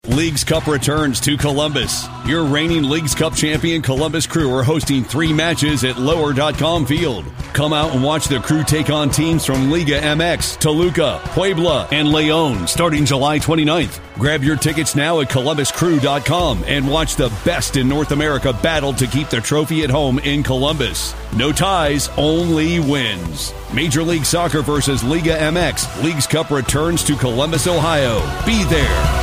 Leagues Cup returns to Columbus. Your reigning Leagues Cup champion Columbus Crew are hosting 3 matches at Lower.com Field. Come out and watch the Crew take on teams from Liga MX, Toluca, Puebla, and Leon starting July 29th. Grab your tickets now at ColumbusCrew.com and watch the best in North America battle to keep the trophy at home in Columbus. No ties, only wins. Major League Soccer versus Liga MX. Leagues Cup returns to Columbus, Ohio. Be there.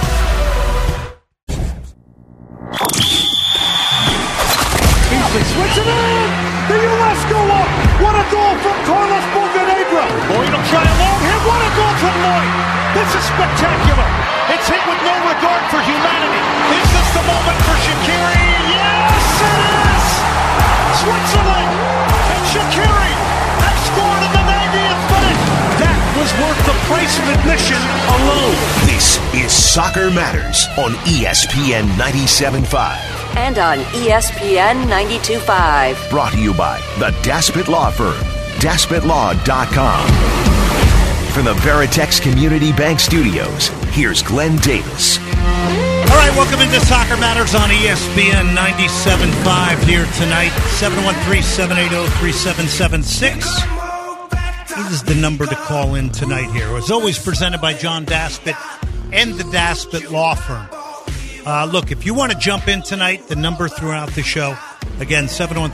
Switch it in! The U.S. go up! What a goal from Carlos Bocanegra! Lloyd will try a long hit. What a goal from Lloyd! This is spectacular! It's hit with no regard for humanity. Is this the moment for Shaqiri? Yes, it is! Switzerland and Shaqiri have scored in the 90th minute. That was worth the price of admission alone. This is Soccer Matters on ESPN 97.5. And on ESPN 92.5. Brought to you by the Daspit Law Firm, DaspitLaw.com. From the Veritex Community Bank Studios, here's Glenn Davis. All right, welcome into Soccer Matters on ESPN 97.5 here tonight. 713-780-3776. This is the number to call in tonight here. As always, presented by John Daspit and the Daspit Law Firm. Look, if you want to jump in tonight, the number throughout the show, again,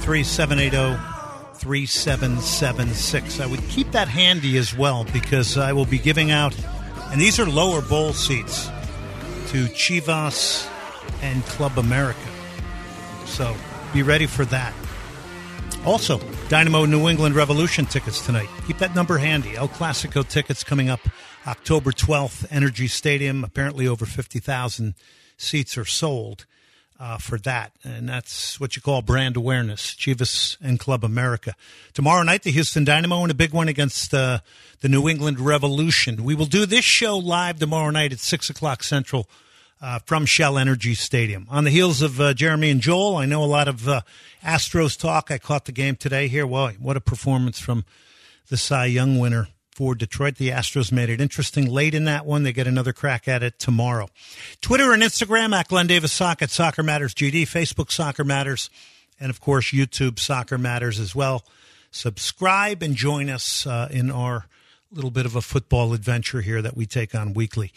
713-780-3776. I would keep that handy as well because I will be giving out, and these are lower bowl seats, to Chivas and Club America. So be ready for that. Also, Dynamo New England Revolution tickets tonight. Keep that number handy. El Clasico tickets coming up October 12th, Energy Stadium. Apparently over 50,000 seats are sold for that, and that's what you call brand awareness. Chivas and Club America. Tomorrow night, the Houston Dynamo in a big one against the New England Revolution. We will do this show live tomorrow night at 6 o'clock Central from Shell Energy Stadium. On the heels of Jeremy and Joel, I know a lot of Astros talk. I caught the game today here. Well, what a performance from the Cy Young winner for Detroit. The Astros made it interesting late in that one. They get another crack at it tomorrow. Twitter and Instagram at Glenn Davis Sock, at Soccer Matters GD, Facebook Soccer Matters, and of course YouTube Soccer Matters as well. Subscribe and join us in our little bit of a football adventure here that we take on weekly.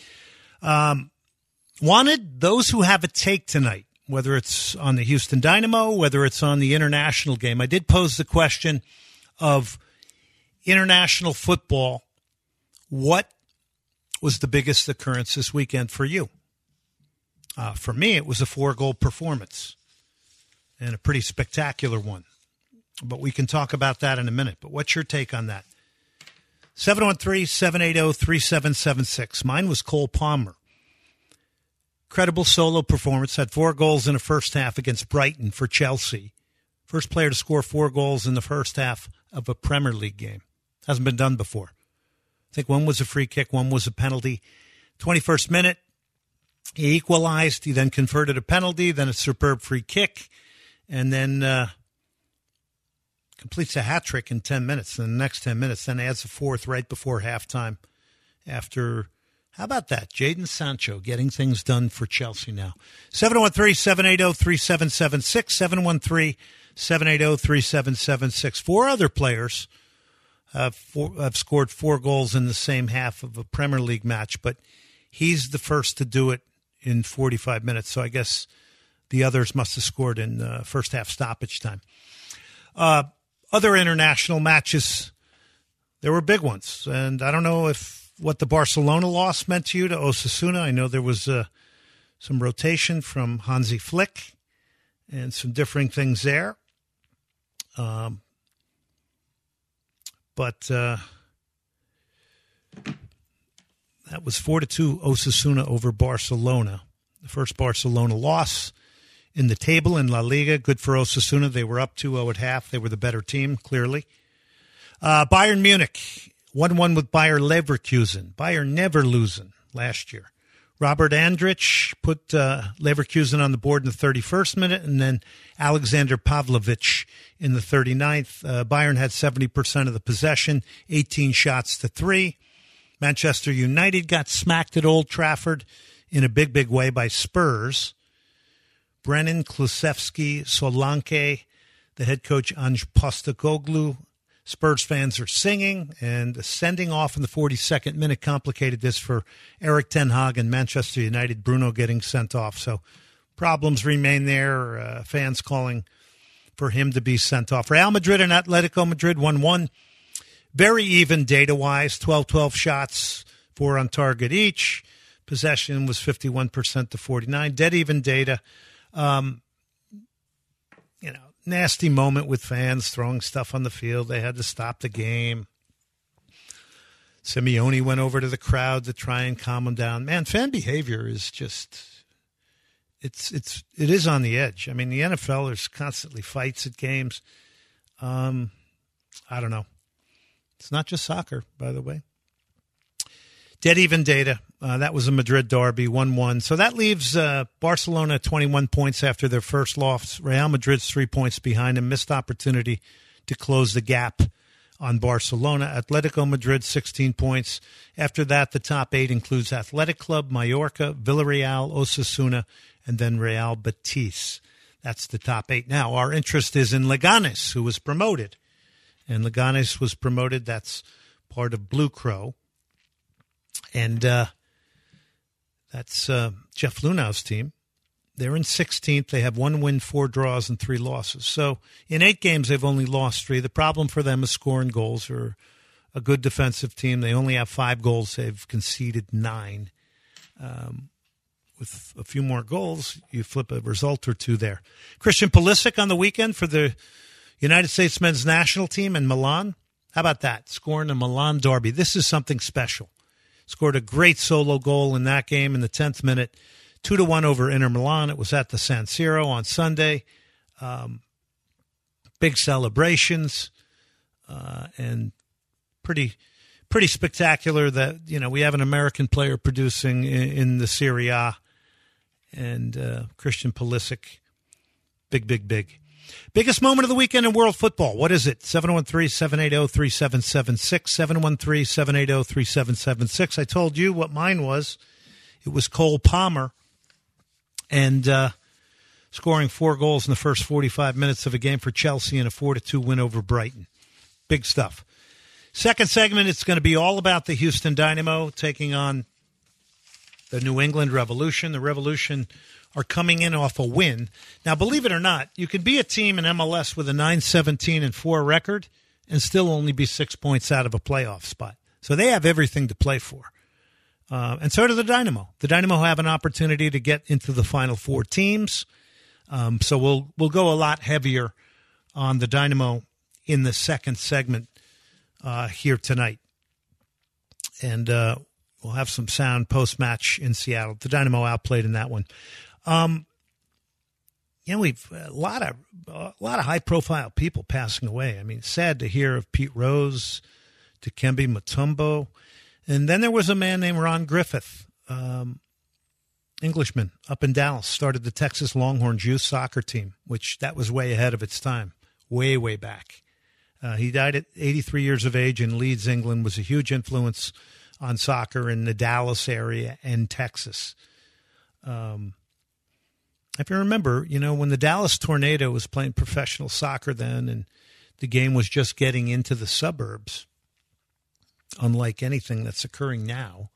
Wanted those who have a take tonight, whether it's on the Houston Dynamo, whether it's on the international game. I did pose the question of international football, what was the biggest occurrence this weekend for you? For me, it was a 4-goal performance and a pretty spectacular one. But we can talk about that in a minute. But what's your take on that? 713-780-3776. Mine was Cole Palmer. Credible solo performance, had 4 goals in the first half against Brighton for Chelsea. First player to score 4 goals in the first half of a Premier League game. Hasn't been done before. I think one was a free kick, one was a penalty. 21st minute, he equalized. He then converted a penalty, then a superb free kick, and then completes a hat trick in 10 minutes. In the next 10 minutes, then adds a 4th right before halftime. After, how about that? Jadon Sancho getting things done for Chelsea now. 713-780-3776, 713-780-3776. 4 other players have scored 4 goals in the same half of a Premier League match, but he's the first to do it in 45 minutes. So I guess the others must have scored in first half stoppage time. Other international matches, there were big ones. And I don't know what the Barcelona loss meant to you, to Osasuna. I know there was some rotation from Hansi Flick and some differing things there. But that was 4-2 Osasuna over Barcelona. The first Barcelona loss in the table in La Liga. Good for Osasuna. They were up 2-0 at half. They were the better team, clearly. Bayern Munich, 1-1 with Bayer Leverkusen. Bayern never losing last year. Robert Andrich put Leverkusen on the board in the 31st minute, and then Alexander Pavlovic in the 39th. Bayern had 70% of the possession, 18 shots to 3. Manchester United got smacked at Old Trafford in a big, big way by Spurs. Brennan, Kulusevski, Solanke, the head coach Ange Postecoglou. Spurs fans are singing, and sending off in the 42nd minute complicated this for Erik ten Hag and Manchester United. Bruno getting sent off, so problems remain there. Fans calling for him to be sent off. Real Madrid and Atletico Madrid 1-1. Very even data-wise, 12-12 shots, 4 on target each. Possession was 51% to 49. Dead even data. Nasty moment with fans throwing stuff on the field. They had to stop the game. Simeone went over to the crowd to try and calm them down. Man, fan behavior is just, it is on the edge. I mean, the NFL, there's constantly fights at games. I don't know. It's not just soccer, by the way. Dead even data. That was a Madrid derby, 1-1. So that leaves Barcelona at 21 points after their first loss. Real Madrid's 3 points behind them. Missed opportunity to close the gap on Barcelona. Atletico Madrid, 16 points. After that, the top 8 includes Athletic Club, Mallorca, Villarreal, Osasuna, and then Real Betis. That's the top 8. Now, our interest is in Leganes, who was promoted. And Leganes was promoted. That's part of Blue Crow. And that's Jeff Lunau's team. They're in 16th. They have 1 win, 4 draws, and 3 losses. So in 8 games, they've only lost 3. The problem for them is scoring goals. They're a good defensive team. They only have 5 goals. They've conceded 9. With a few more goals, you flip a result or 2 there. Christian Pulisic on the weekend for the United States men's national team in Milan. How about that? Scoring a Milan derby. This is something special. Scored a great solo goal in that game in the 10th minute, 2-1 over Inter Milan. It was at the San Siro on Sunday. Big celebrations and pretty spectacular that, we have an American player producing in the Serie A, and Christian Pulisic, big. Biggest moment of the weekend in world football. What is it? 713-780-3776. 713-780-3776. I told you what mine was. It was Cole Palmer and scoring 4 goals in the first 45 minutes of a game for Chelsea in a 4-2 win over Brighton. Big stuff. Second segment, it's going to be all about the Houston Dynamo taking on the New England Revolution. The Revolution are coming in off a win. Now, believe it or not, you can be a team in MLS with a 9-17-4 record and still only be 6 points out of a playoff spot. So they have everything to play for. And so do the Dynamo. The Dynamo have an opportunity to get into the final 4 teams. So we'll go a lot heavier on the Dynamo in the second segment here tonight. And we'll have some sound post-match in Seattle. The Dynamo outplayed in that one. We've a lot of high-profile people passing away. I mean, sad to hear of Pete Rose, Dikembe Mutombo, and then there was a man named Ron Griffith, Englishman, up in Dallas, started the Texas Longhorns youth soccer team, which that was way ahead of its time, way back. He died at 83 years of age in Leeds, England, was a huge influence on soccer in the Dallas area and Texas. If you remember, when the Dallas Tornado was playing professional soccer then and the game was just getting into the suburbs, unlike anything that's occurring now,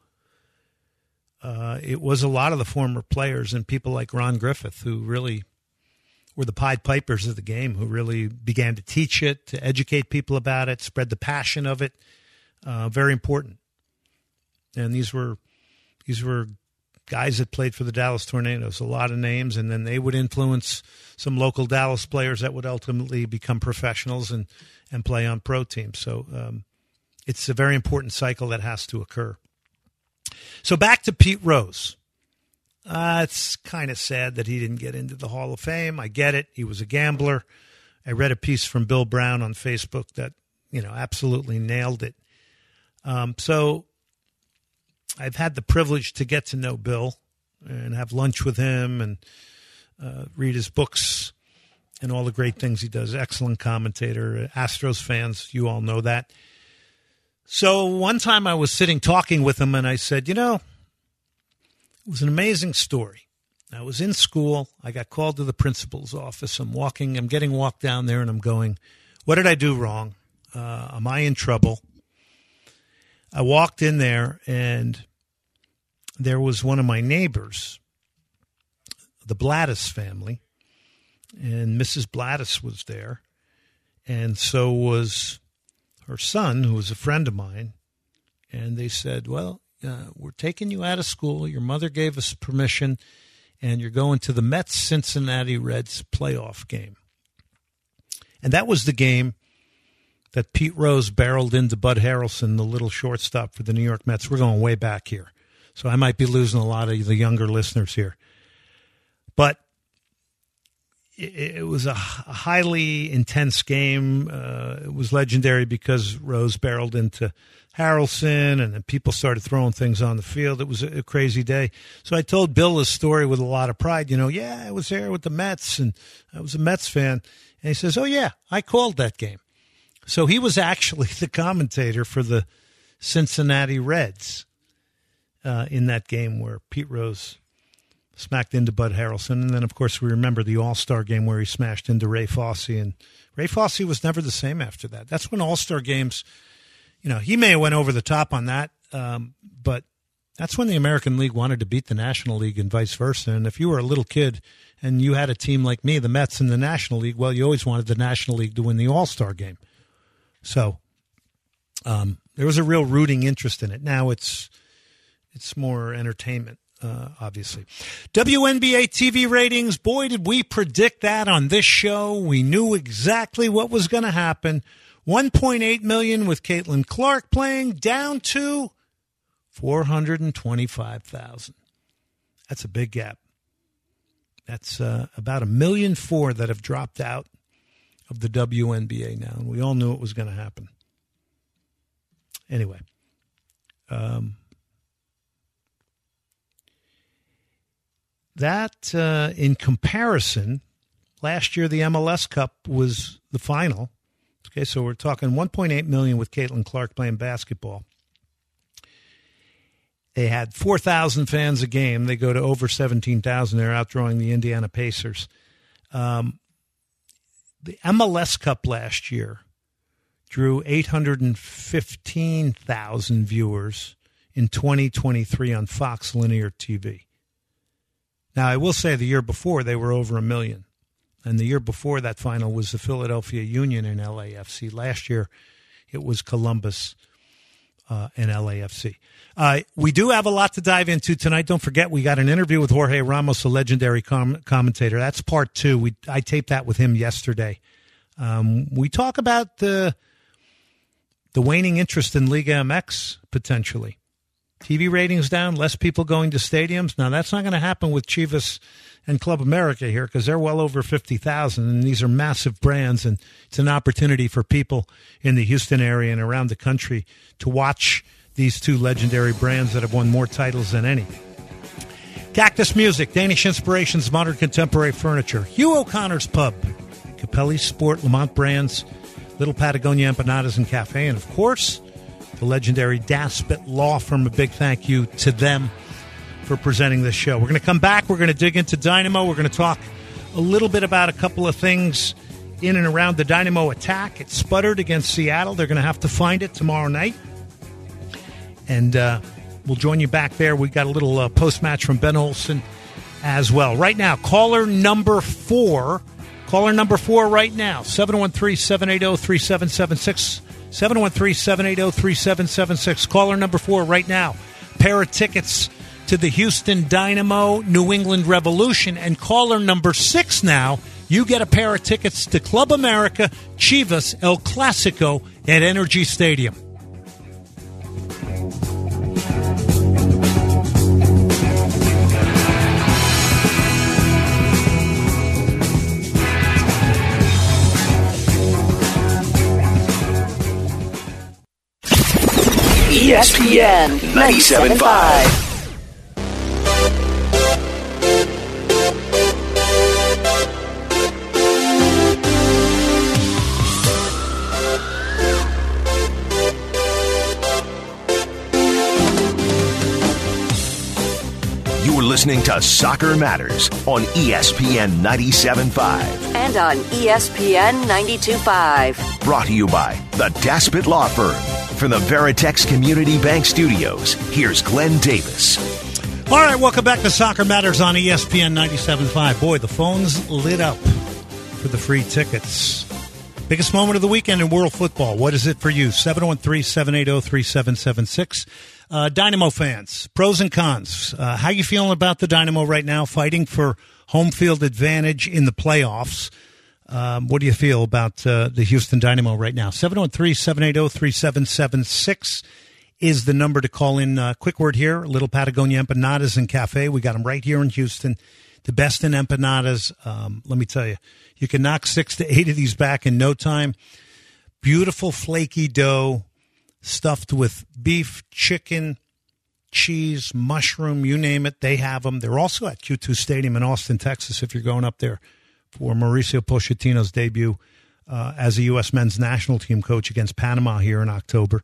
it was a lot of the former players and people like Ron Griffith who really were the Pied Pipers of the game, who really began to teach it, to educate people about it, spread the passion of it. Very important. And these were guys that played for the Dallas Tornadoes, a lot of names, and then they would influence some local Dallas players that would ultimately become professionals and play on pro teams. So it's a very important cycle that has to occur. So back to Pete Rose. It's kind of sad that he didn't get into the Hall of Fame. I get it. He was a gambler. I read a piece from Bill Brown on Facebook that, absolutely nailed it. So I've had the privilege to get to know Bill and have lunch with him and read his books and all the great things he does. Excellent commentator. Astros fans, you all know that. So one time I was sitting talking with him and I said, It was an amazing story. I was in school. I got called to the principal's office. I'm getting walked down there, and I'm going, what did I do wrong? Am I in trouble? I walked in there, and there was one of my neighbors, the Blattis family, and Mrs. Blattis was there, and so was her son, who was a friend of mine, and they said, well, we're taking you out of school. Your mother gave us permission, and you're going to the Mets-Cincinnati Reds playoff game. And that was the game that Pete Rose barreled into Bud Harrelson, the little shortstop for the New York Mets. We're going way back here, so I might be losing a lot of the younger listeners here. But it was a highly intense game. It was legendary because Rose barreled into Harrelson, and then people started throwing things on the field. It was a crazy day. So I told Bill this story with a lot of pride. Yeah, I was there with the Mets, and I was a Mets fan. And he says, oh, yeah, I called that game. So he was actually the commentator for the Cincinnati Reds in that game where Pete Rose smacked into Bud Harrelson. And then, of course, we remember the All-Star game where he smashed into Ray Fosse. And Ray Fosse was never the same after that. That's when All-Star games, he may have went over the top on that, but that's when the American League wanted to beat the National League and vice versa. And if you were a little kid and you had a team like me, the Mets in the National League, well, you always wanted the National League to win the All-Star game. So there was a real rooting interest in it. Now it's more entertainment. Obviously. WNBA TV ratings, boy, did we predict that on this show. We knew exactly what was going to happen. 1.8 million with Caitlin Clark playing, down to 425,000. That's a big gap. That's about 1.4 million that have dropped out of the WNBA now, and we all knew it was going to happen. Anyway, that, in comparison, last year the MLS Cup was the final. Okay, so we're talking 1.8 million with Caitlin Clark playing basketball. They had 4,000 fans a game. They go to over 17,000. They're outdrawing the Indiana Pacers. The MLS Cup last year drew 815,000 viewers in 2023 on Fox Linear TV. Now, I will say the year before, they were over 1 million. And the year before that final was the Philadelphia Union and LAFC. Last year, it was Columbus and LAFC. We do have a lot to dive into tonight. Don't forget, we got an interview with Jorge Ramos, a legendary commentator. That's part 2. I taped that with him yesterday. We talk about the waning interest in Liga MX, potentially. TV ratings down, less people going to stadiums. Now, that's not going to happen with Chivas and Club America here because they're well over 50,000, and these are massive brands, and it's an opportunity for people in the Houston area and around the country to watch these two legendary brands that have won more titles than any. Cactus Music, Danish Inspirations, Modern Contemporary Furniture, Hugh O'Connor's Pub, Capelli Sport, Lamont Brands, Little Patagonia Empanadas and Cafe, and, of course, the legendary Daspit Law Firm. A big thank you to them for presenting this show. We're going to come back. We're going to dig into Dynamo. We're going to talk a little bit about a couple of things in and around the Dynamo attack. It sputtered against Seattle. They're going to have to find it tomorrow night. And we'll join you back there. We got a little post-match from Ben Olsen as well. Right now, caller number 4. Caller number 4 right now, 713-780-3776. 713-780-3776. Caller number 4 right now. Pair of tickets to the Houston Dynamo New England Revolution. And caller number 6 now, you get a pair of tickets to Club America Chivas El Clasico at Energy Stadium. ESPN 97.5. listening to Soccer Matters on ESPN 97.5. And on ESPN 92.5. Brought to you by the Daspit Law Firm. From the Veritex Community Bank Studios, here's Glenn Davis. All right, welcome back to Soccer Matters on ESPN 97.5. Boy, the phone's lit up for the free tickets. Biggest moment of the weekend in world football. What is it for you? 713-780-3776. Dynamo fans, pros and cons. How you feeling about the Dynamo right now, fighting for home field advantage in the playoffs? What do you feel about the Houston Dynamo right now? 713-780-3776 is the number to call in. Quick word here, Little Patagonia Empanadas and Cafe. We got them right here in Houston. The best in empanadas. Let me tell you, you can knock 6 to 8 of these back in no time. Beautiful flaky dough stuffed with beef, chicken, cheese, mushroom, you name it. They have them. They're also at Q2 Stadium in Austin, Texas, if you're going up there for Mauricio Pochettino's debut as a U.S. men's national team coach against Panama here in October.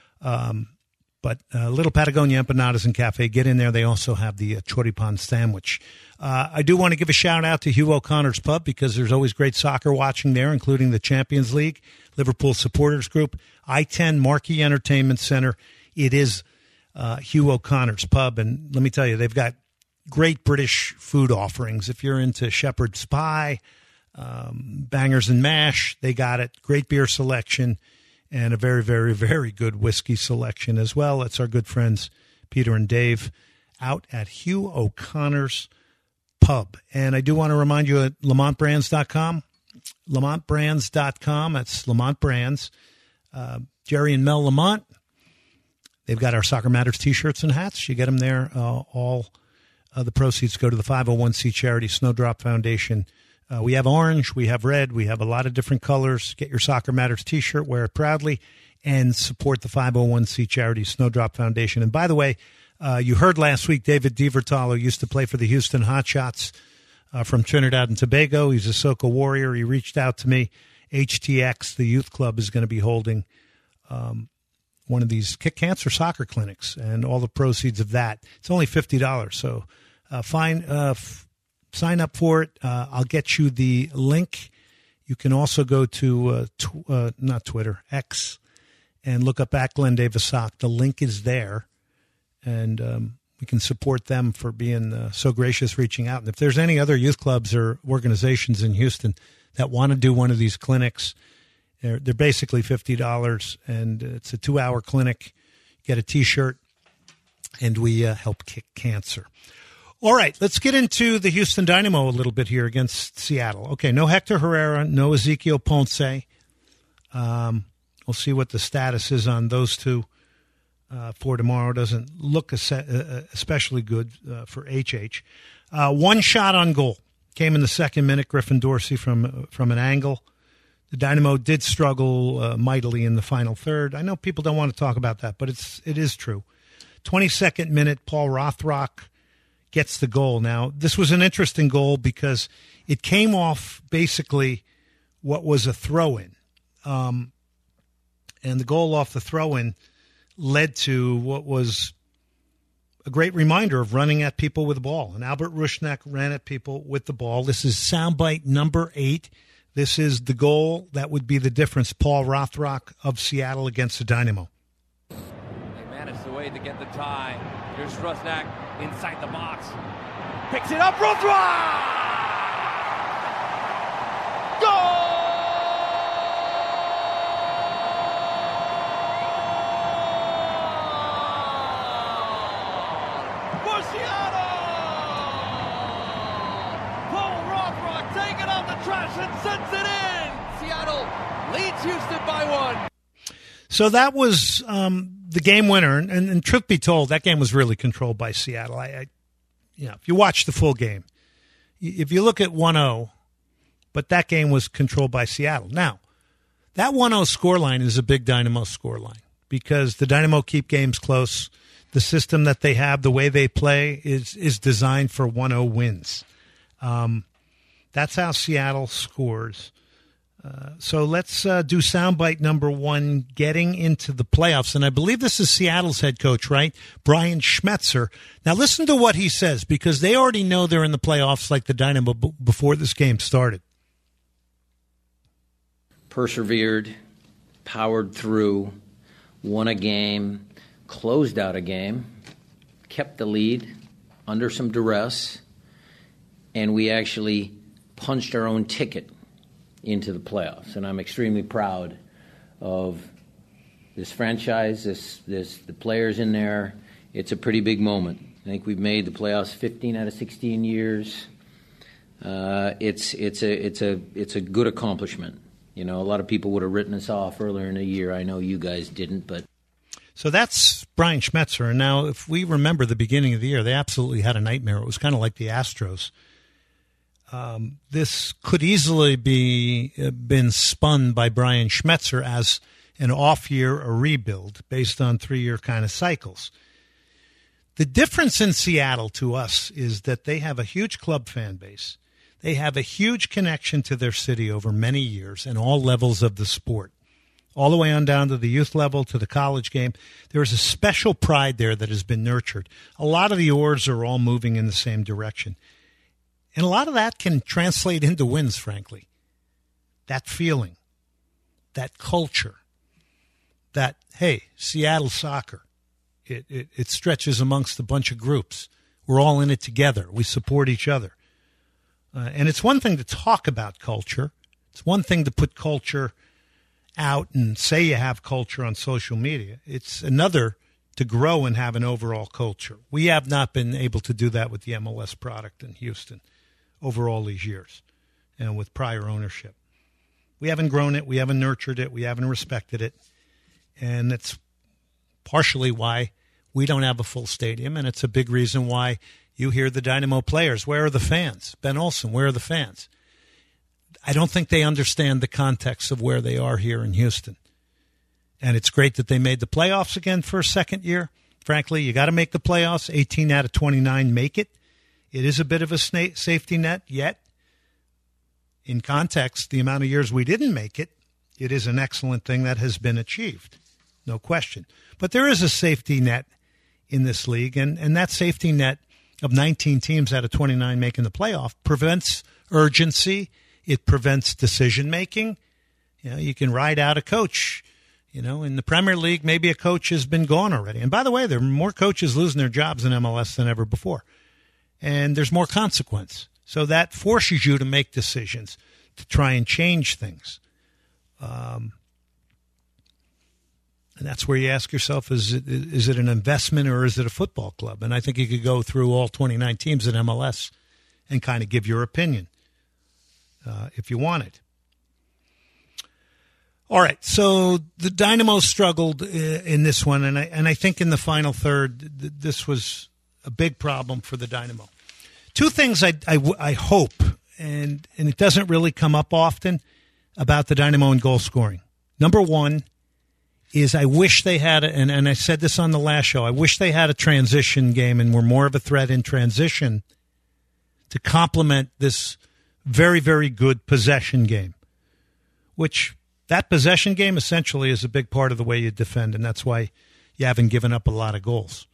But Little Patagonia Empanadas and Cafe, get in there. They also have the choripan sandwich. I do want to give a shout-out to Hugh O'Connor's Pub because there's always great soccer watching there, including the Champions League, Liverpool Supporters Group, I-10 Marquee Entertainment Center. It is Hugh O'Connor's Pub, and let me tell you, they've got great British food offerings. If you're into shepherd's pie, bangers and mash, they got it. Great beer selection. And a very, very, very good whiskey selection as well. It's our good friends Peter and Dave out at Hugh O'Connor's Pub. And I do want to remind you at LamontBrands.com. LamontBrands.com. That's Lamont Brands. Jerry and Mel Lamont. They've got our Soccer Matters T-shirts and hats. You get them there. All the proceeds go to the 501c charity Snowdrop Foundation. We have orange, we have red, we have a lot of different colors. Get your Soccer Matters T-shirt, wear it proudly, and support the 501c charity Snowdrop Foundation. And by the way, you heard last week David DiVertalo used to play for the Houston Hotshots from Trinidad and Tobago. He's a Soca warrior. He reached out to me. HTX, the youth club, is going to be holding one of these cancer soccer clinics, and all the proceeds of that. It's only $50, so sign up for it. I'll get you the link. You can also go to, not Twitter, X, and look up at Glenn Davis Sock. The link is there, and we can support them for being so gracious reaching out. And if there's any other youth clubs or organizations in Houston that want to do one of these clinics, they're basically $50, and it's a 2-hour clinic. Get a T-shirt, and we help kick cancer. All right, let's get into the Houston Dynamo a little bit here against Seattle. Okay, no Hector Herrera, no Ezekiel Ponce. We'll see what the status is on those two for tomorrow. Doesn't look especially good for HH. One shot on goal came in the second minute. Griffin Dorsey from an angle. The Dynamo did struggle mightily in the final third. I know people don't want to talk about that, but it is true. 22nd minute, Paul Rothrock gets the goal. Now, this was an interesting goal because it came off basically what was a throw-in. And the goal off the throw-in led to what was a great reminder of running at people with the ball. And Albert Rusnak ran at people with the ball. This is soundbite number 8. This is the goal that would be the difference. Paul Rothrock of Seattle against the Dynamo. They managed the way to get the tie. Here's Rusnak inside the box. Picks it up, Rothrock! Goal! For Seattle! Paul Rothrock taking out the trash and sends it in! Seattle leads Houston by 1. So that was the game winner, and truth be told, that game was really controlled by Seattle. If you watch the full game, if you look at 1-0, but that game was controlled by Seattle. Now, that 1-0 scoreline is a big Dynamo scoreline because the Dynamo keep games close. The system that they have, the way they play, is designed for 1-0 wins. That's how Seattle scores. So let's do soundbite number 1, getting into the playoffs. And I believe this is Seattle's head coach, right? Brian Schmetzer. Now listen to what he says, because they already know they're in the playoffs like the Dynamo before this game started. Persevered, powered through, won a game, closed out a game, kept the lead under some duress, and we actually punched our own ticket into the playoffs. And I'm extremely proud of this franchise, the players in there. It's a pretty big moment. I think we've made the playoffs 15 out of 16 years. It's a good accomplishment. You know, a lot of people would have written us off earlier in the year. I know you guys didn't, but. So that's Brian Schmetzer. And now, if we remember the beginning of the year, they absolutely had a nightmare. It was kind of like the Astros. This could easily been spun by Brian Schmetzer as an off year, a rebuild, based on 3-year kind of cycles. The difference in Seattle to us is that they have a huge club fan base. They have a huge connection to their city over many years and all levels of the sport, all the way on down to the youth level, to the college game. There is a special pride there that has been nurtured. A lot of the oars are all moving in the same direction. And a lot of that can translate into wins, frankly. That feeling, that culture, that, hey, Seattle soccer, it stretches amongst a bunch of groups. We're all in it together. We support each other. And it's one thing to talk about culture. It's one thing to put culture out and say you have culture on social media. It's another to grow and have an overall culture. We have not been able to do that with the MLS product in Houston over all these years and with prior ownership. We haven't grown it. We haven't nurtured it. We haven't respected it. And it's partially why we don't have a full stadium, and it's a big reason why you hear the Dynamo players. Where are the fans? Ben Olsen, where are the fans? I don't think they understand the context of where they are here in Houston. And it's great that they made the playoffs again for a second year. Frankly, you got to make the playoffs. 18 out of 29 make it. It is a bit of a safety net, yet in context, the amount of years we didn't make it, it is an excellent thing that has been achieved. No question. But there is a safety net in this league, and that safety net of 19 teams out of 29 making the playoff prevents urgency. It prevents decision-making. You know, you can ride out a coach. You know, in the Premier League, maybe a coach has been gone already. And by the way, there are more coaches losing their jobs in MLS than ever before. And there's more consequence. So that forces you to make decisions, to try and change things. And that's where you ask yourself, is it an investment or is it a football club? And I think you could go through all 29 teams in MLS and kind of give your opinion if you want it. All right, so the Dynamo struggled in this one, and I think in the final third, this was a big problem for the Dynamo. Two things I hope, and it doesn't really come up often, about the Dynamo and goal scoring. Number one is I wish they had, and I said this on the last show, I wish they had a transition game and were more of a threat in transition to complement this very, very good possession game, which that possession game essentially is a big part of the way you defend, and that's why you haven't given up a lot of goals.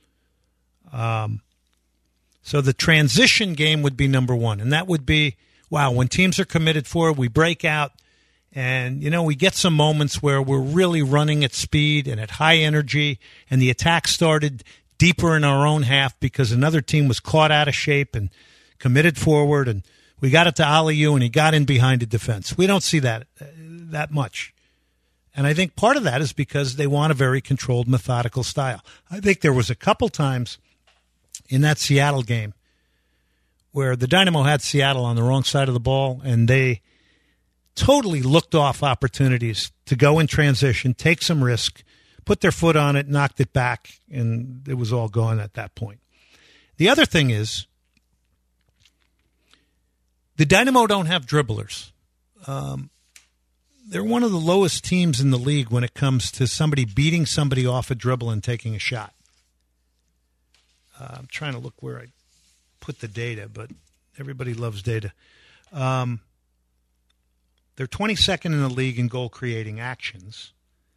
So the transition game would be number one, and that would be, wow, when teams are committed for it, we break out, and, you know, we get some moments where we're really running at speed and at high energy, and the attack started deeper in our own half because another team was caught out of shape and committed forward, and we got it to Aliou, and he got in behind the defense. We don't see that much. And I think part of that is because they want a very controlled, methodical style. I think there was a couple times in that Seattle game where the Dynamo had Seattle on the wrong side of the ball, and they totally looked off opportunities to go in transition, take some risk, put their foot on it, knocked it back, and it was all gone at that point. The other thing is the Dynamo don't have dribblers. They're one of the lowest teams in the league when it comes to somebody beating somebody off a dribble and taking a shot. I'm trying to look where I put the data, but everybody loves data. The They're 22nd in the league in goal-creating actions.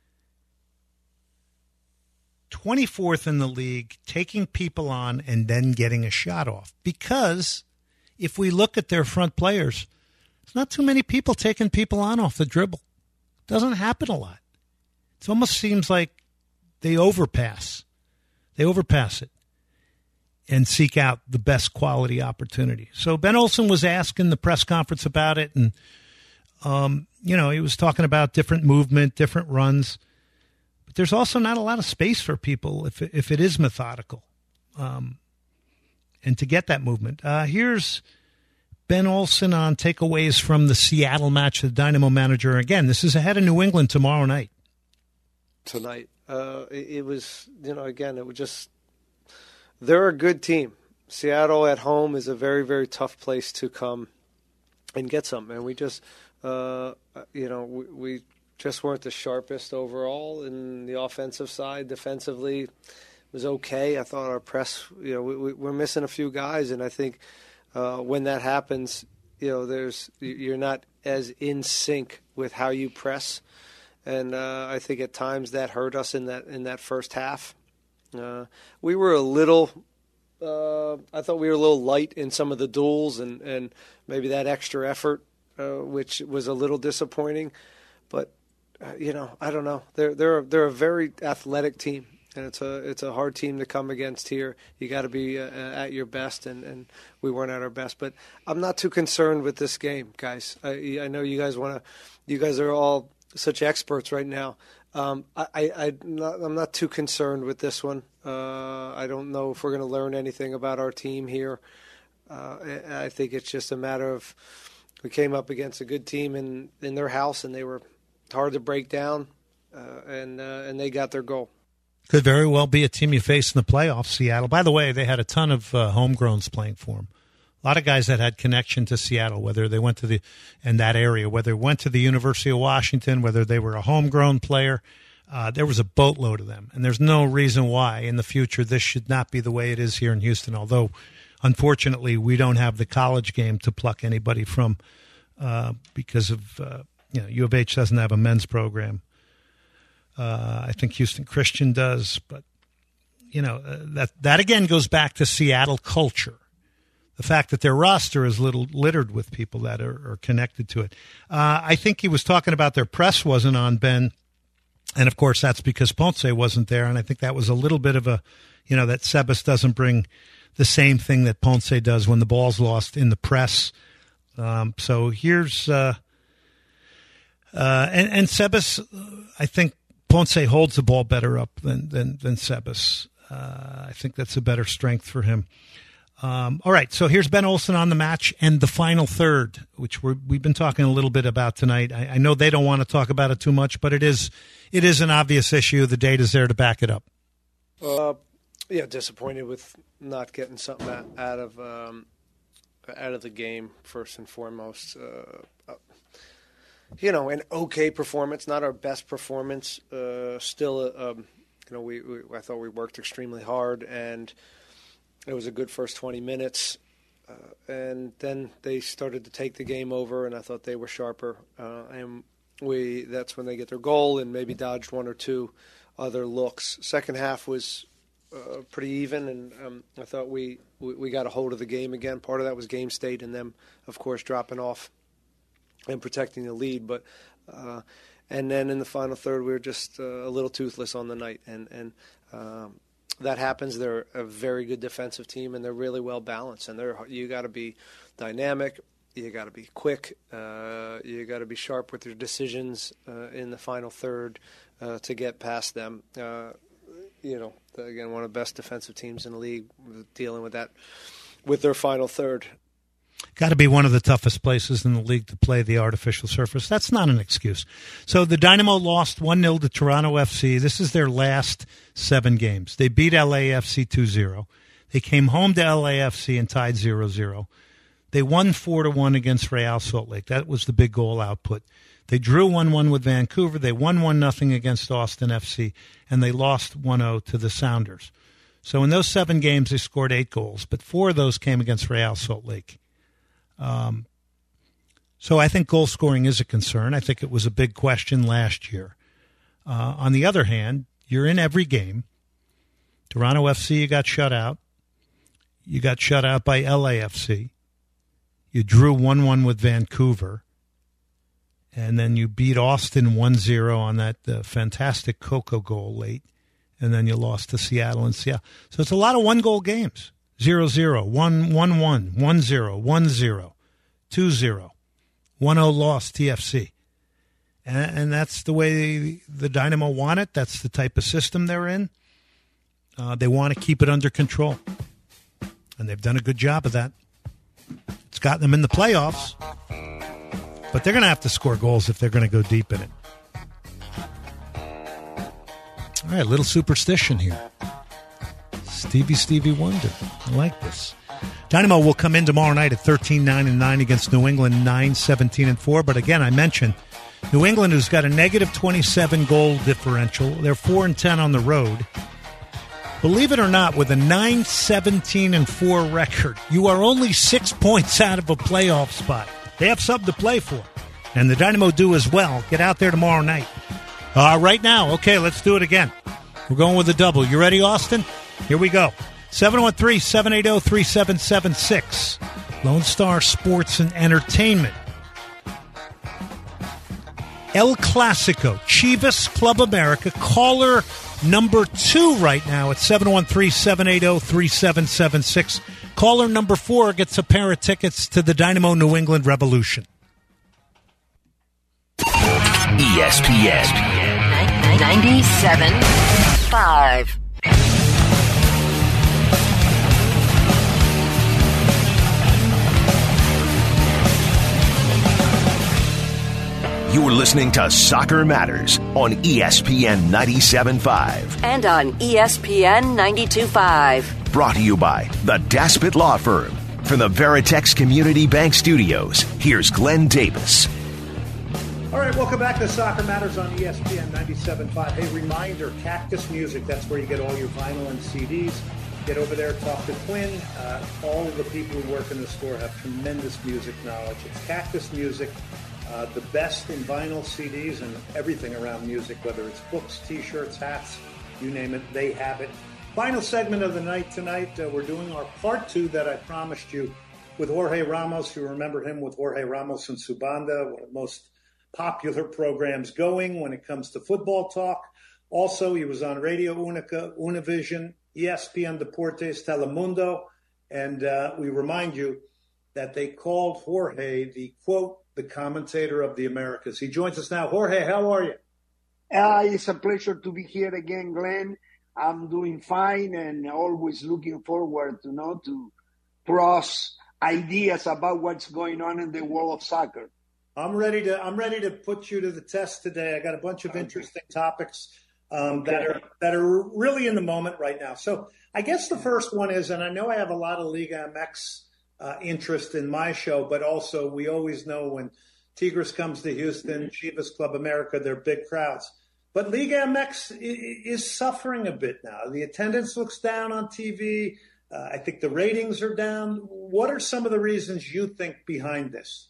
24th in the league taking people on and then getting a shot off. Because if we look at their front players, there's not too many people taking people on off the dribble. It doesn't happen a lot. It almost seems like they overpass. They overpass it and seek out the best quality opportunity. So Ben Olsen was asked in the press conference about it, and he was talking about different movement, different runs. But there's also not a lot of space for people if it is methodical, and to get that movement. Here's Ben Olsen on takeaways from the Seattle match, the Dynamo manager. Again, this is ahead of New England tomorrow night. Tonight. It was, again, it was just, they're a good team. Seattle at home is a very, very tough place to come and get something. And we just, we just weren't the sharpest overall in the offensive side. Defensively, it was okay. I thought our press, we're missing a few guys. And I think when that happens, you're not as in sync with how you press. And I think at times that hurt us in that first half. We were a little. I thought we were a little light in some of the duels and maybe that extra effort, which was a little disappointing. But I don't know. They're a very athletic team, and it's a hard team to come against here. You got to be at your best, and we weren't at our best. But I'm not too concerned with this game, guys. I know you guys want to. You guys are all such experts right now. I'm not too concerned with this one. I don't know if we're going to learn anything about our team here. I think it's just a matter of we came up against a good team in their house, and they were hard to break down, and they got their goal. Could very well be a team you face in the playoffs, Seattle. By the way, they had a ton of homegrowns playing for them. A lot of guys that had connection to Seattle, whether they went to that area, whether they went to the University of Washington, whether they were a homegrown player, there was a boatload of them. And there's no reason why in the future this should not be the way it is here in Houston. Although, unfortunately, we don't have the college game to pluck anybody from because of U of H doesn't have a men's program. I think Houston Christian does, but that again goes back to Seattle culture. The fact that their roster is littered with people that are connected to it. I think he was talking about their press wasn't on, Ben. And, of course, that's because Ponce wasn't there. And I think that was a little bit of that Sebas doesn't bring the same thing that Ponce does when the ball's lost in the press. So here's and Sebas, I think Ponce holds the ball better up than Sebas. I think that's a better strength for him. All right, so here's Ben Olsen on the match and the final third, which we've been talking a little bit about tonight. I know they don't want to talk about it too much, but it is an obvious issue. The data's there to back it up. Disappointed with not getting something out of the game first and foremost. An okay performance, not our best performance. Still, I thought we worked extremely hard and. It was a good first 20 minutes, and then they started to take the game over, and I thought they were sharper. And that's when they get their goal and maybe dodged one or two other looks. Second half was pretty even, and I thought we got a hold of the game again. Part of that was game state and them, of course, dropping off and protecting the lead. But and then in the final third, we were just a little toothless on the night, and that happens. They're a very good defensive team, and they're really well balanced. And you got to be dynamic, you got to be quick, you got to be sharp with your decisions in the final third to get past them. Again, one of the best defensive teams in the league, dealing with that with their final third. Got to be one of the toughest places in the league to play the artificial surface. That's not an excuse. So the Dynamo lost 1-0 to Toronto FC. This is their last 7 games. They beat LAFC 2-0. They came home to LAFC and tied 0-0. They won 4-1 against Real Salt Lake. That was the big goal output. They drew 1-1 with Vancouver. They won 1-0 against Austin FC, and they lost 1-0 to the Sounders. So in those 7 games, they scored 8 goals, but 4 of those came against Real Salt Lake. So I think goal scoring is a concern. I think it was a big question last year. On the other hand, you're in every game. Toronto FC, you got shut out. You got shut out by LAFC. You drew 1-1 with Vancouver. And then you beat Austin 1-0 on that fantastic Coco goal late. And then you lost to Seattle and Seattle. So it's a lot of one-goal games. 0-0, 1-1, 1-0, 1-0, 2-0, 1-0 loss, TFC. And that's the way the Dynamo want it. That's the type of system they're in. They want to keep it under control. And they've done a good job of that. It's gotten them in the playoffs. But they're going to have to score goals if they're going to go deep in it. All right, a little superstition here. Stevie Wonder. I like this. Dynamo will come in tomorrow night at 13-9-9 against New England, 9-17-4. But again, I mentioned New England, who's got a negative 27 goal differential. They're 4-10 on the road. Believe it or not, with a 9-17-4 record, you are only 6 points out of a playoff spot. They have something to play for. And the Dynamo do as well. Get out there tomorrow night. Right now, okay, let's do it again. We're going with a double. You ready, Austin? Here we go. 713-780-3776. Lone Star Sports and Entertainment. El Clasico, Chivas Club America. Caller number 2 right now at 713-780-3776. Caller number 4 gets a pair of tickets to the Dynamo New England Revolution. ESPN 97.5. You're listening to Soccer Matters on ESPN 97.5. And on ESPN 92.5. Brought to you by the Daspit Law Firm. From the Veritex Community Bank Studios, here's Glenn Davis. All right, welcome back to Soccer Matters on ESPN 97.5. Hey, reminder, Cactus Music, that's where you get all your vinyl and CDs. Get over there, talk to Quinn. All of the people who work in the store have tremendous music knowledge. It's Cactus Music. The best in vinyl, CDs, and everything around music, whether it's books, T-shirts, hats, you name it, they have it. Final segment of the night tonight, we're doing our part 2 that I promised you with Jorge Ramos. You remember him with Jorge Ramos and Subanda, one of the most popular programs going when it comes to football talk. Also, he was on Radio Unica, Univision, ESPN Deportes, Telemundo, and we remind you that they called Jorge the, quote, the commentator of the Americas. He joins us now. Jorge, how are you? It's a pleasure to be here again, Glenn. I'm doing fine and always looking forward to cross ideas about what's going on in the world of soccer. I'm ready to put you to the test today. I got a bunch of interesting topics that are really in the moment right now. So I guess the first one is, and I know I have a lot of Liga MX interest in my show, but also we always know when Tigres comes to Houston, Chivas Club America, they're big crowds. But Liga MX is suffering a bit now. The attendance looks down on TV. I think the ratings are down. What are some of the reasons you think behind this?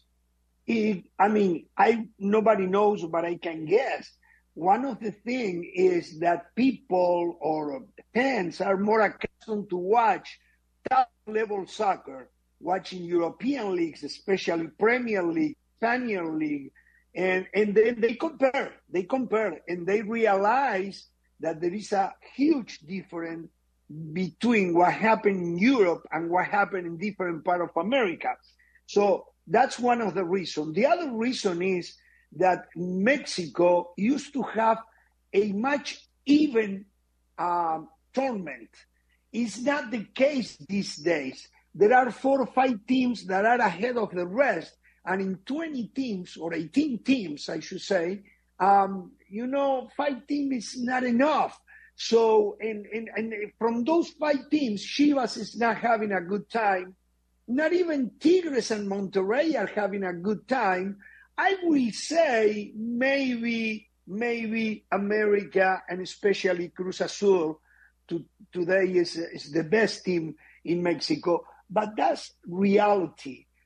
Nobody knows, but I can guess. One of the things is that people or fans are more accustomed to watch top-level soccer, watching European leagues, especially Premier League, Spanish League, and then they compare, and they realize that there is a huge difference between what happened in Europe and what happened in different parts of America. So that's one of the reasons. The other reason is that Mexico used to have a much even tournament. It's not the case these days. There are 4 or 5 teams that are ahead of the rest. And in 20 teams, or 18 teams, I should say, 5 teams is not enough. So, and from those 5 teams, Chivas is not having a good time. Not even Tigres and Monterrey are having a good time. I will say maybe America, and especially Cruz Azul, today is the best team in Mexico. But that's reality.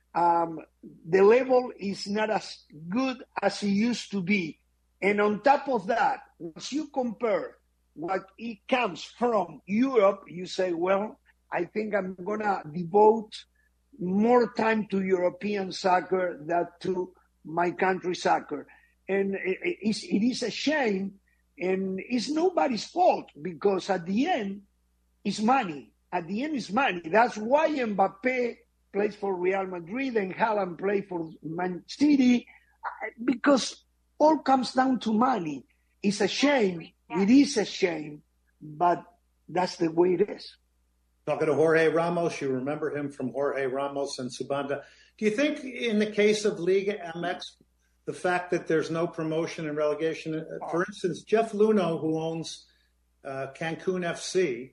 the level is not as good as it used to be. And on top of that, once you compare what it comes from Europe, you say, well, I think I'm going to devote more time to European soccer than to my country soccer. And it is a shame, and it's nobody's fault, because at the end, it's money. At the end, it's money. That's why Mbappe plays for Real Madrid and Haaland plays for Man City, because all comes down to money. It's a shame. It is a shame, but that's the way it is. Talking to Jorge Ramos, you remember him from Jorge Ramos and Subanda. Do you think in the case of Liga MX, the fact that there's no promotion and relegation, for instance, Jeff Luno, who owns Cancun FC,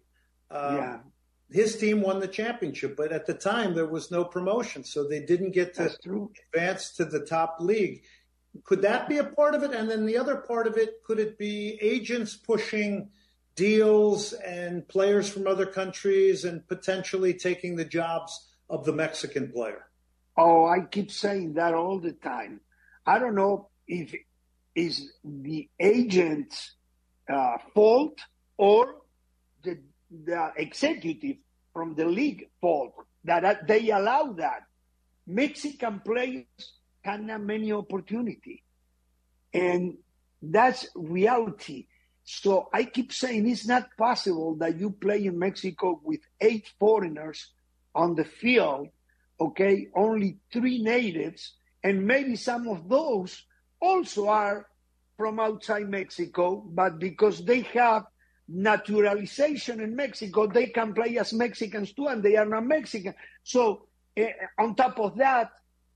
his team won the championship, but at the time there was no promotion, so they didn't get to advance to the top league. Could that be a part of it? And then the other part of it, could it be agents pushing deals and players from other countries and potentially taking the jobs of the Mexican player? Oh, I keep saying that all the time. I don't know if it's the agent's fault or the executive from the league fault that they allow that. Mexican players can have many opportunity, and that's reality. So I keep saying it's not possible that you play in Mexico with 8 foreigners on the field, okay, only 3 natives, and maybe some of those also are from outside Mexico, but because they have naturalization in Mexico, they can play as Mexicans too, and they are not Mexican. So on top of that,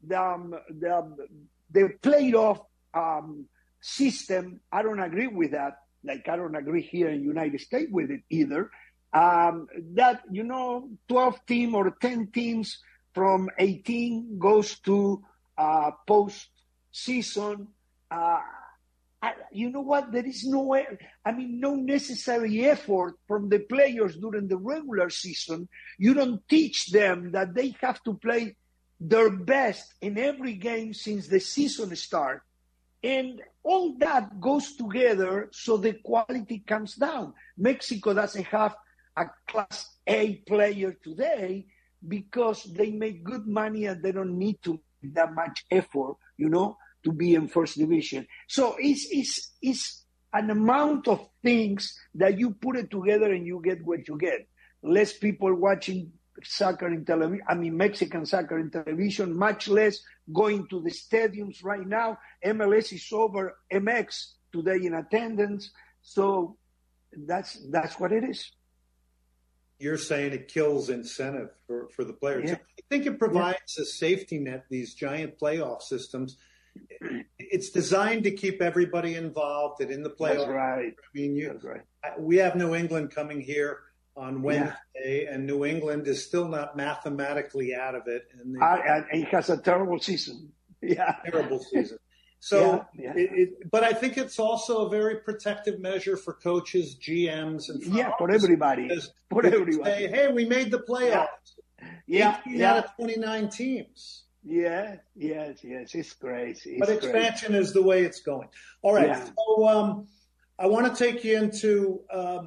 the playoff system, I don't agree with that. Like, I don't agree here in the United States with it either. That, 12 teams or 10 teams from 18 goes to post-season. You know what? There is no necessary effort from the players during the regular season. You don't teach them that they have to play their best in every game since the season starts. And all that goes together, so the quality comes down. Mexico doesn't have a Class A player today because they make good money and they don't need to make that much effort, to be in first division. So it's an amount of things that you put it together and you get what you get. Less people watching soccer in television, Mexican soccer in television, much less going to the stadiums right now. MLS is over MX today in attendance. So that's what it is. You're saying it kills incentive for the players. Yeah. I think it provides a safety net, these giant playoff systems. It's designed to keep everybody involved and in the playoffs. That's right. We have New England coming here on Wednesday, and New England is still not mathematically out of it. And it has a terrible season. Yeah. Terrible season. So, but I think it's also a very protective measure for coaches, GMs, and for everybody. For everybody. Say, hey, we made the playoffs. 18 out of 29 teams. Yes, it's crazy. But expansion is the way it's going. All right, so I want to take you into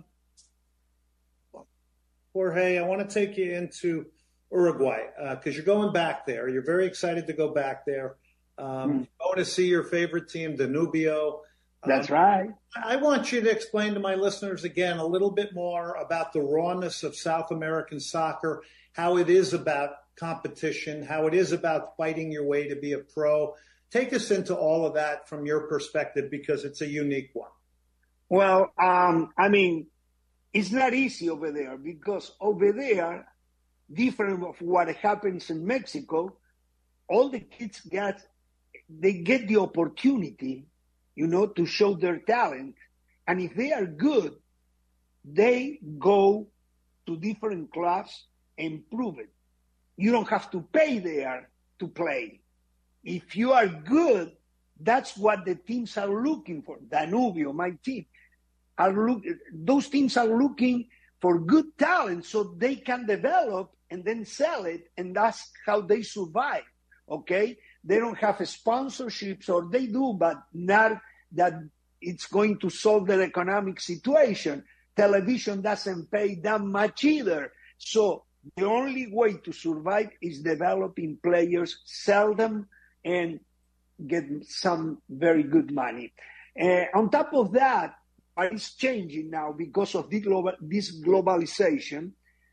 Jorge. I want to take you into Uruguay because you're going back there. You're very excited to go back there. Going to see your favorite team, Danubio. That's right. I want you to explain to my listeners again a little bit more about the rawness of South American soccer, how it is about competition, how it is about fighting your way to be a pro. Take us into all of that from your perspective, because it's a unique one. Well, it's not easy over there, because over there, different of what happens in Mexico, all the kids get the opportunity, to show their talent. And if they are good, they go to different clubs and prove it. You don't have to pay there to play. If you are good, that's what the teams are looking for. Danubio, my team, those teams are looking for good talent so they can develop and then sell it, and that's how they survive. okay? They don't have sponsorships, or they do, but not that it's going to solve their economic situation. Television doesn't pay that much either. So the only way to survive is developing players, sell them, and get some very good money. On top of that, it's changing now because of this globalization.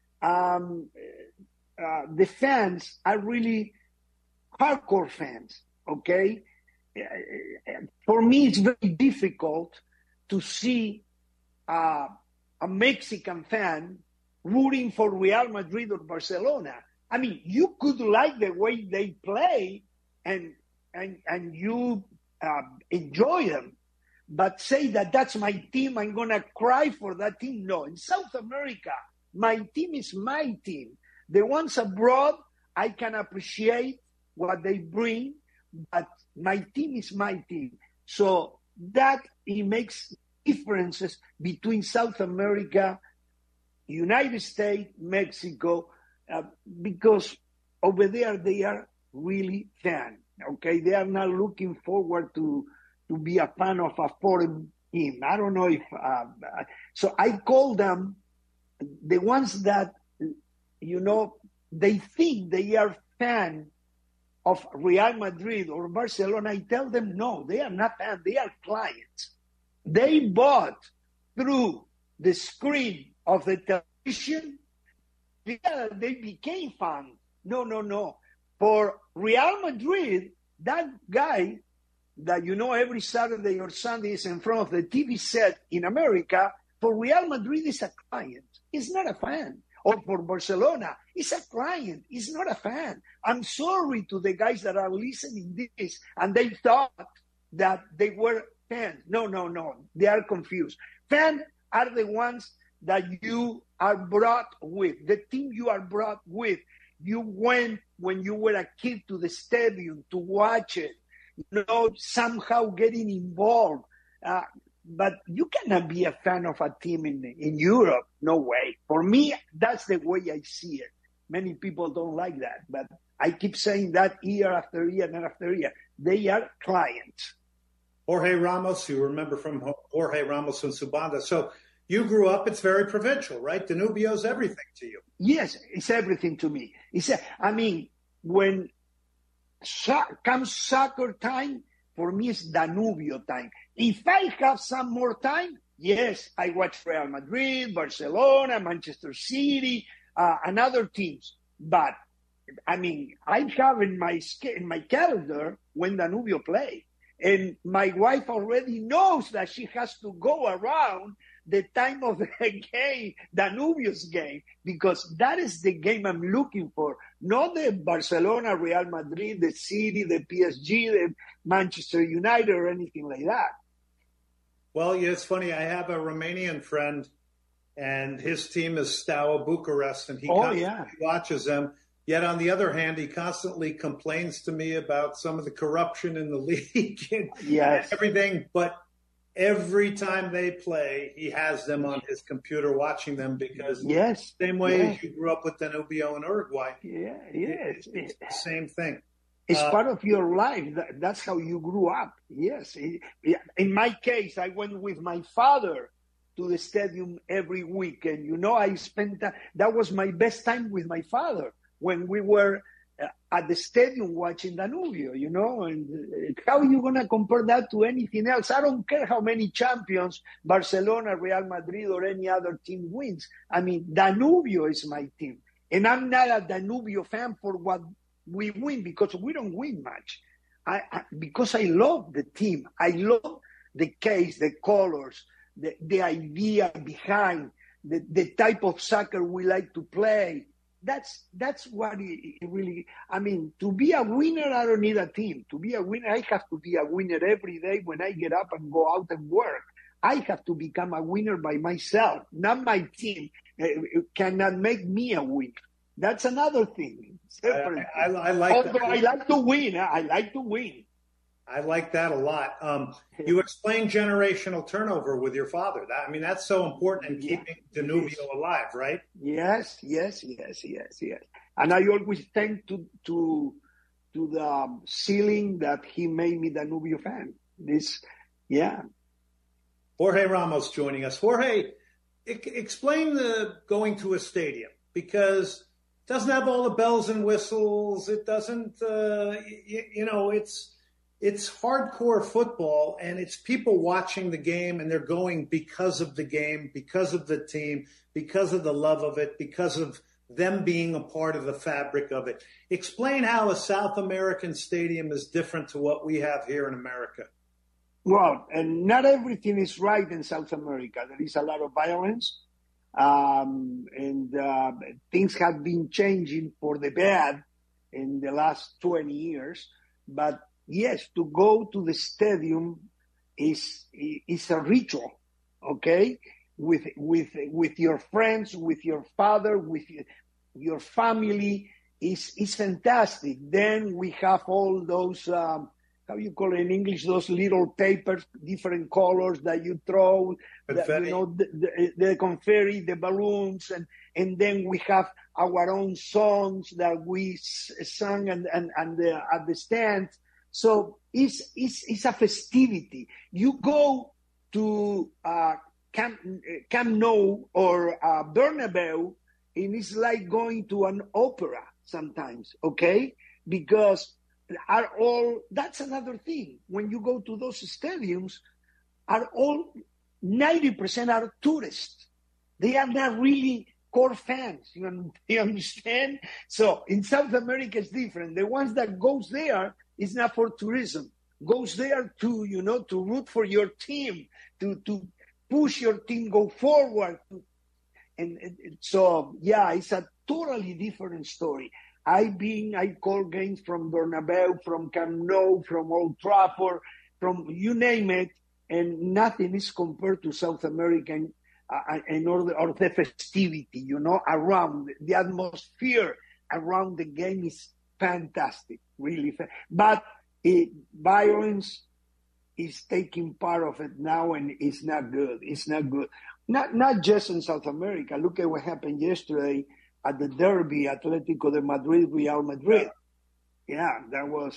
The fans are really hardcore fans, okay? For me, it's very difficult to see a Mexican fan rooting for Real Madrid or Barcelona. I mean, you could like the way they play and you enjoy them, but say that that's my team, I'm going to cry for that team. No, in South America, my team is my team. The ones abroad, I can appreciate what they bring, but my team is my team. So that it makes differences between South America, United States, Mexico, because over there they are really fan. Okay, they are not looking forward to be a fan of a foreign team. I don't know if so. I call them the ones that they think they are fan of Real Madrid or Barcelona. I tell them no, they are not fans. They are clients. They bought through the screen of the television. Yeah, they became fans. No. For Real Madrid, that guy that every Saturday or Sunday is in front of the TV set in America, for Real Madrid is a client. He's not a fan. Or for Barcelona, he's a client. He's not a fan. I'm sorry to the guys that are listening to this and they thought that they were fans. No. They are confused. Fans are the ones that you are brought with, the team you are brought with. You went when you were a kid to the stadium to watch it, somehow getting involved. But you cannot be a fan of a team in Europe. No way. For me, that's the way I see it. Many people don't like that, but I keep saying that year after year and after year. They are clients. Jorge Ramos, you remember from Jorge Ramos and Subanda. So you grew up, it's very provincial, right? Danubio's everything to you. Yes, it's everything to me. When comes soccer time, for me it's Danubio time. If I have some more time, yes, I watch Real Madrid, Barcelona, Manchester City, and other teams. But, I have in my calendar when Danubio play. And my wife already knows that she has to go around the time of the game, Danubio's game, because that is the game I'm looking for. Not the Barcelona, Real Madrid, the City, the PSG, the Manchester United, or anything like that. Well, yeah, it's funny. I have a Romanian friend, and his team is Steaua Bucharest, and he watches them. Yet, on the other hand, he constantly complains to me about some of the corruption in the league and everything. But every time they play, he has them on his computer watching them because same way as you grew up with Danubio in Uruguay. It's the same thing. It's part of your life. That's how you grew up. Yes. In my case, I went with my father to the stadium every week. And, I spent that was my best time with my father when we were at the stadium watching Danubio, and how are you going to compare that to anything else? I don't care how many champions Barcelona, Real Madrid, or any other team wins. Danubio is my team. And I'm not a Danubio fan for what we win, because we don't win much. Because I love the team. I love the case, the colors, the idea behind, the type of soccer we like to play. That's what it really, to be a winner, I don't need a team. To be a winner, I have to be a winner every day when I get up and go out and work. I have to become a winner by myself, not my team. It cannot make me a winner. That's another thing. I like Although that. I like to win. I like to win. I like that a lot. You explained generational turnover with your father. That's so important in keeping Danubio alive, right? Yes. And I always tend to to the ceiling that he made me Danubio fan. Jorge Ramos joining us. Jorge, explain the going to a stadium, because it doesn't have all the bells and whistles. It doesn't, it's hardcore football, and it's people watching the game, and they're going because of the game, because of the team, because of the love of it, because of them being a part of the fabric of it. Explain how a South American stadium is different to what we have here in America. Well, and not everything is right in South America. There is a lot of violence, and things have been changing for the bad in the last 20 years. But yes, to go to the stadium is a ritual, okay? With your friends, with your father, with your family, is fantastic. Then we have all those, how you call it in English, those little papers, different colors that you throw, the confetti, the balloons, and then we have our own songs that we sung and at the stand. So it's a festivity. You go to Camp Nou or Bernabeu, and it's like going to an opera sometimes, okay? Because that's another thing. When you go to those stadiums, 90% are tourists. They are not really core fans. You understand? So in South America, it's different. The ones that goes there is not for tourism. Goes there to root for your team, to push your team go forward. And so, it's a totally different story. I call games from Bernabeu, from Camp Nou, from Old Trafford, from you name it, and nothing is compared to South American or the festivity, around the atmosphere around the game is fantastic, really. But violence is taking part of it now, and it's not good. It's not good. Not just in South America. Look at what happened yesterday at the Derby, Atletico de Madrid, Real Madrid. Yeah, that was.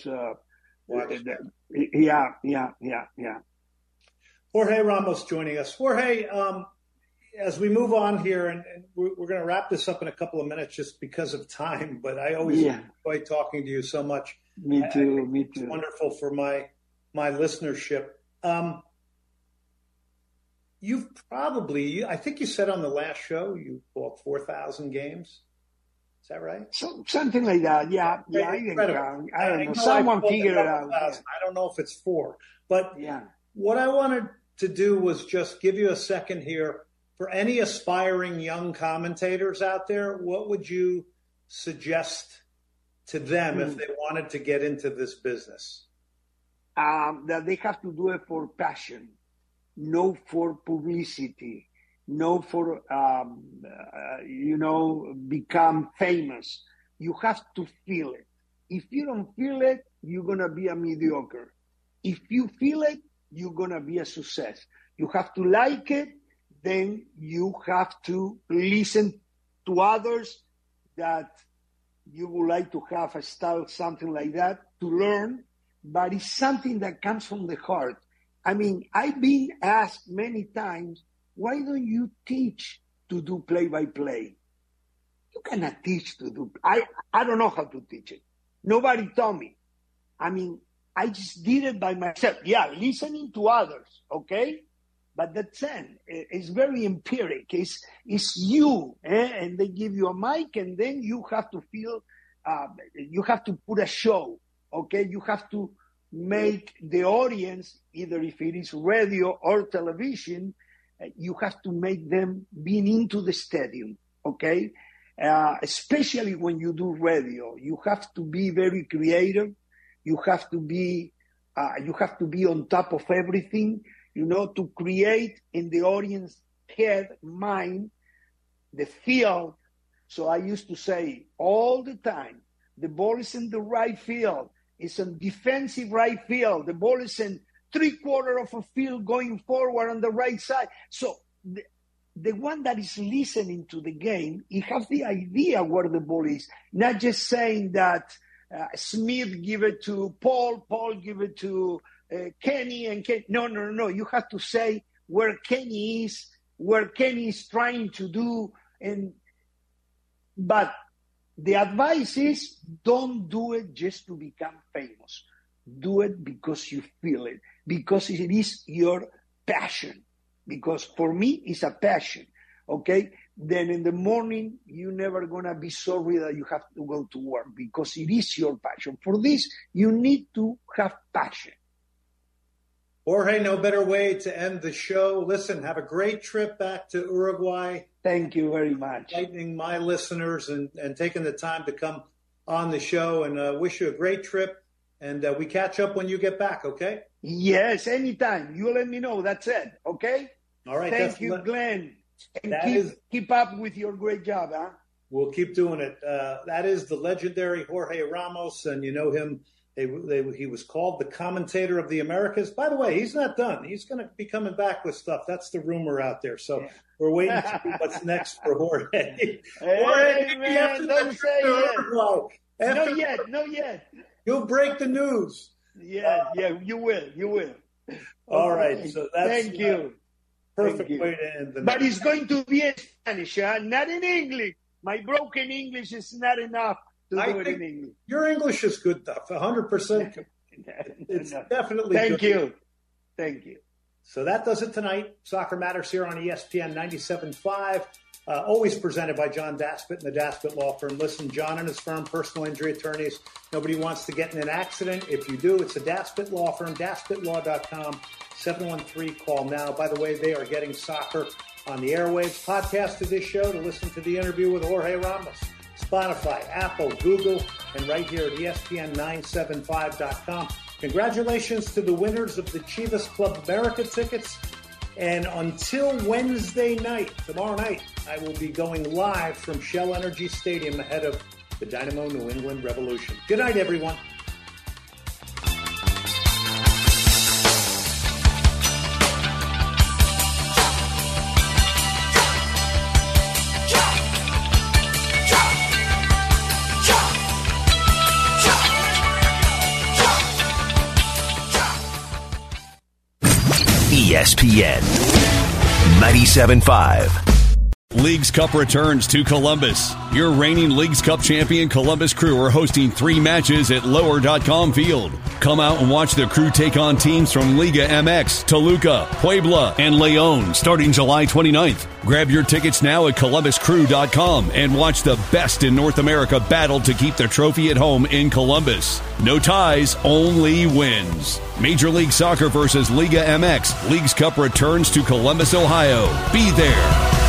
Yeah. Jorge Ramos joining us. Jorge, as we move on here, and we're going to wrap this up in a couple of minutes just because of time, but I always enjoy talking to you so much. Me too. It's wonderful for my listenership. You've probably, I think you said on the last show, you bought 4,000 games. Is that right? Something like that. Yeah. I don't know. Someone figured it out. I don't know if it's 4, but what I wanted to do was just give you a second here. For any aspiring young commentators out there, what would you suggest to them if they wanted to get into this business? That they have to do it for passion, no for publicity, no for, become famous. You have to feel it. If you don't feel it, you're going to be a mediocre. If you feel it, you're going to be a success. You have to like it. Then you have to listen to others that you would like to have a style, something like that, to learn. But it's something that comes from the heart. I mean, I've been asked many times, why don't you teach to do play-by-play? You cannot teach to do. I don't know how to teach it. Nobody taught me. I mean, I just did it by myself. Yeah, listening to others, okay? But that's it. It's very empiric. It's you, and they give you a mic, and then you have to feel, you have to put a show, okay? You have to make the audience, either if it is radio or television, you have to make them be into the stadium, okay? Especially when you do radio, you have to be very creative. You have to be on top of everything. To create in the audience head, mind, the field. So I used to say all the time, the ball is in the right field. It's in defensive right field. The ball is in 3/4 of a field going forward on the right side. So the one that is listening to the game, he has the idea where the ball is, not just saying that Smith give it to Paul give it to Kenny, and Kenny. No. You have to say where Kenny is trying to do. But the advice is, don't do it just to become famous. Do it because you feel it, because it is your passion. Because for me, it's a passion, okay? Then in the morning, you're never going to be sorry that you have to go to work, because it is your passion. For this, you need to have passion. Jorge, no better way to end the show. Listen, have a great trip back to Uruguay. Thank you very much. Enlightening my listeners and taking the time to come on the show, and wish you a great trip. And we catch up when you get back, okay? Yes, anytime. You let me know. That's it, okay? All right. Thank you, Glenn. And keep up with your great job, huh? We'll keep doing it. That is the legendary Jorge Ramos, and you know him. He was called the commentator of the Americas. By the way, he's not done. He's going to be coming back with stuff. That's the rumor out there. So we're waiting to see what's next for Jorge. Hey, man, don't say it. Not yet. You'll break the news. Yeah, you will. All right. So that's Thank you. Perfect way to end the night. But it's going to be in Spanish, not in English. My broken English is not enough to do it in English. Your English is good, though. 100%. It's definitely good. Thank you. So that does it tonight. Soccer Matters here on ESPN 97.5. Always presented by John Daspit and the Daspit Law Firm. Listen, John and his firm, personal injury attorneys. Nobody wants to get in an accident. If you do, it's the Daspit Law Firm, daspitlaw.com, 713-CALL now. By the way, they are getting soccer on the airwaves. Podcast of this show to listen to the interview with Jorge Ramos. Spotify, Apple, Google, and right here at ESPN975.com. Congratulations to the winners of the Chivas Club America tickets. And until Wednesday night, tomorrow night, I will be going live from Shell Energy Stadium ahead of the Dynamo New England Revolution. Good night, everyone. ESPN 97.5. Leagues Cup returns to Columbus. Your reigning Leagues Cup champion Columbus Crew are hosting 3 matches at Lower.com Field. Come out and watch the Crew take on teams from Liga MX, Toluca, Puebla, and León starting July 29th. Grab your tickets now at ColumbusCrew.com and watch the best in North America battle to keep the trophy at home in Columbus. No ties, only wins. Major League Soccer versus Liga MX. Leagues Cup returns to Columbus, Ohio. Be there.